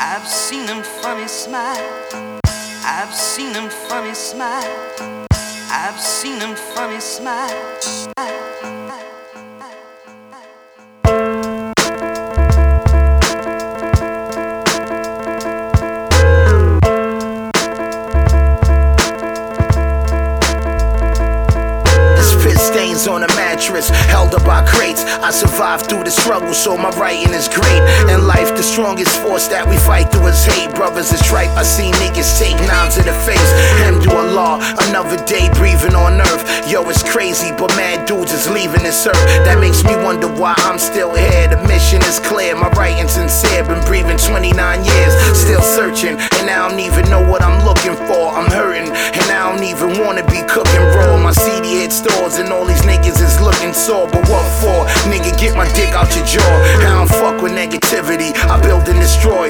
I've seen them funny smile. I've seen them funny smile. I've seen them funny smile. Stains on a mattress, held up by crates. I survived through the struggle, so my writing is great. In life, the strongest force that we fight through is hate. Brothers is tripe, I seen niggas take knives to the face. Hamdulillah, another day breathing on earth. Yo, it's crazy, but mad dudes is leaving this earth. That makes me wonder why I'm still here. The mission is clear, my writing sincere. Been breathing 29 years, still searching, and I don't even know what I'm looking for. I'm hurting, and I don't even wanna be cooking raw. My CD hit stores and all these niggas is looking sore, but what for? Nigga, get my dick out your jaw. I don't fuck with negativity, I build and destroy.